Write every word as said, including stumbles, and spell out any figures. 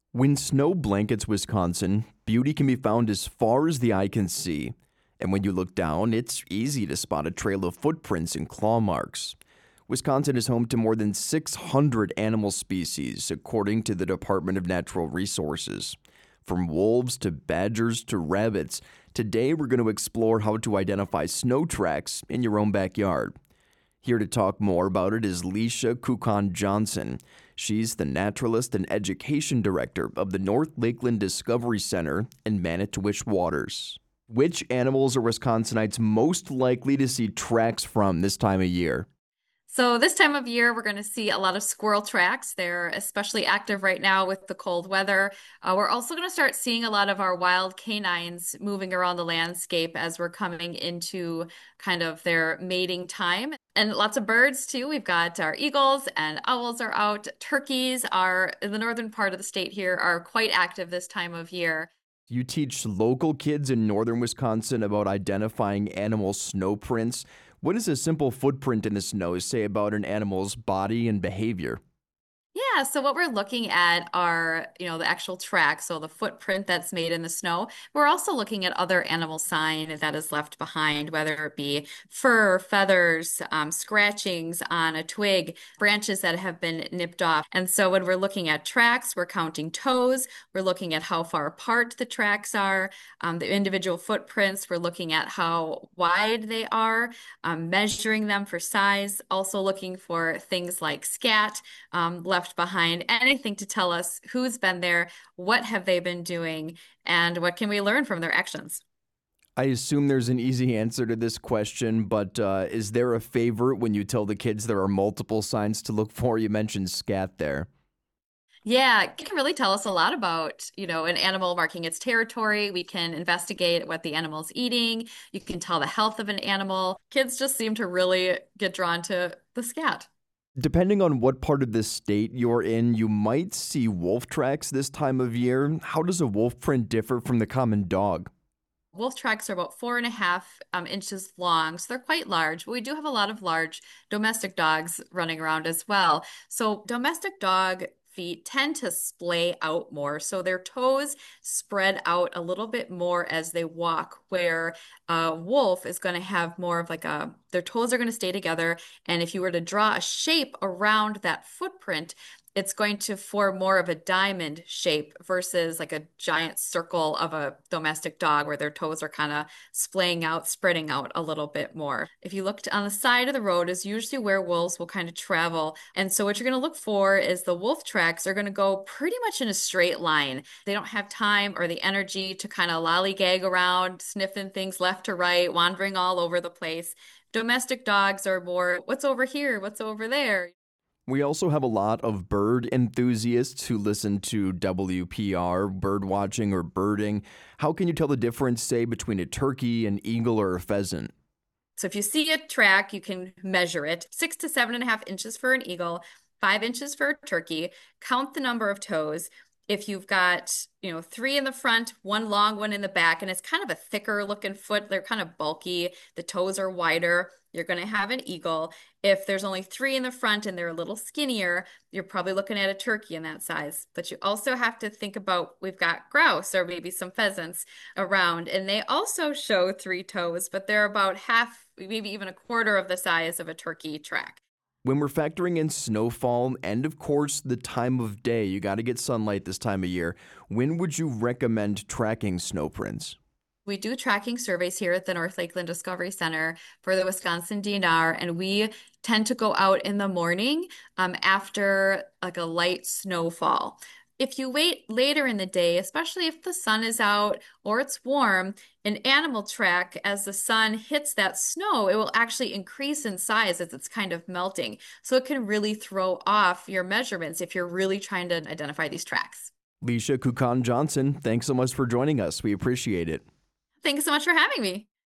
When snow blankets Wisconsin, beauty can be found as far as the eye can see. And when you look down, it's easy to spot a trail of footprints and claw marks. Wisconsin is home to more than six hundred animal species, according to the Department of Natural Resources. From wolves to badgers to rabbits, today we're going to explore how to identify snow tracks in your own backyard. Here to talk more about it is Leisha Kukan Johnson. She's the Naturalist and Education Director of the North Lakeland Discovery Center in Manitowish Waters. Which animals are Wisconsinites most likely to see tracks from this time of year? So this time of year, we're going to see a lot of squirrel tracks. They're especially active right now with the cold weather. Uh, we're also going to start seeing a lot of our wild canines moving around the landscape as we're coming into kind of their mating time. And lots of birds too. We've got our eagles and owls are out. Turkeys are in the northern part of the state here are quite active this time of year. You teach local kids in northern Wisconsin about identifying animal snow prints. What does a simple footprint in the snow say about an animal's body and behavior? Yeah, so what we're looking at are, you know, the actual track, so the footprint that's made in the snow. We're also looking at other animal sign that is left behind, whether it be fur, feathers, um, scratchings on a twig, branches that have been nipped off. And so when we're looking at tracks, we're counting toes, we're looking at how far apart the tracks are, um, the individual footprints, we're looking at how wide they are, um, measuring them for size, also looking for things like scat um, left behind, anything to tell us who's been there, what have they been doing, and what can we learn from their actions. I assume there's an easy answer to this question, but uh, is there a favorite when you tell the kids there are multiple signs to look for? You mentioned scat there. Yeah, it can really tell us a lot about, you know, an animal marking its territory. We can investigate what the animal's eating. You can tell the health of an animal. Kids just seem to really get drawn to the scat. Depending on what part of the state you're in, you might see wolf tracks this time of year. How does a wolf print differ from the common dog? Wolf tracks are about four and a half um, inches long, so they're quite large. But we do have a lot of large domestic dogs running around as well. So domestic dog feet tend to splay out more, so their toes spread out a little bit more as they walk. Where a wolf is going to have more of like a, their toes are going to stay together, and if you were to draw a shape around that footprint, it's going to form more of a diamond shape versus like a giant circle of a domestic dog where their toes are kind of splaying out, spreading out a little bit more. If you looked on the side of the road is usually where wolves will kind of travel. And so what you're going to look for is the wolf tracks are going to go pretty much in a straight line. They don't have time or the energy to kind of lollygag around, sniffing things left to right, wandering all over the place. Domestic dogs are more, what's over here? What's over there? We also have a lot of bird enthusiasts who listen to W P R, bird watching or birding. How can you tell the difference, say, between a turkey, an eagle, or a pheasant? So if you see a track, you can measure it. Six to seven and a half inches for an eagle, five inches for a turkey. Count the number of toes. If you've got, you know, three in the front, one long one in the back, and it's kind of a thicker looking foot, they're kind of bulky. The toes are wider. You're going to have an eagle. If there's only three in the front and they're a little skinnier, you're probably looking at a turkey in that size. But you also have to think about we've got grouse or maybe some pheasants around, and they also show three toes, but they're about half, maybe even a quarter of the size of a turkey track. When we're factoring in snowfall and, of course, the time of day, you got to get sunlight this time of year. When would you recommend tracking snow prints? We do tracking surveys here at the North Lakeland Discovery Center for the Wisconsin D N R, and we tend to go out in the morning um, after like a light snowfall. If you wait later in the day, especially if the sun is out or it's warm, an animal track, as the sun hits that snow, it will actually increase in size as it's kind of melting. So it can really throw off your measurements if you're really trying to identify these tracks. Leisha Kukan Johnson, thanks so much for joining us. We appreciate it. Thanks so much for having me.